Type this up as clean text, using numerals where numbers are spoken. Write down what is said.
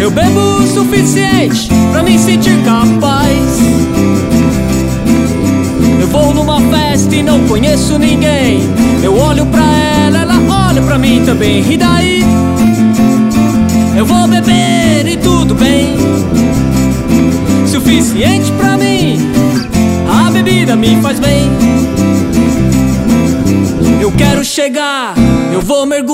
Eu bebo o suficiente pra me sentir capaz. Eu vou numa festa e não conheço ninguém. Eu olho pra ela, ela olha pra mim também. E daí? Eu vou beber e tudo bem. Suficiente pra mim, a bebida me faz bem. Eu quero chegar, eu vou mergulhar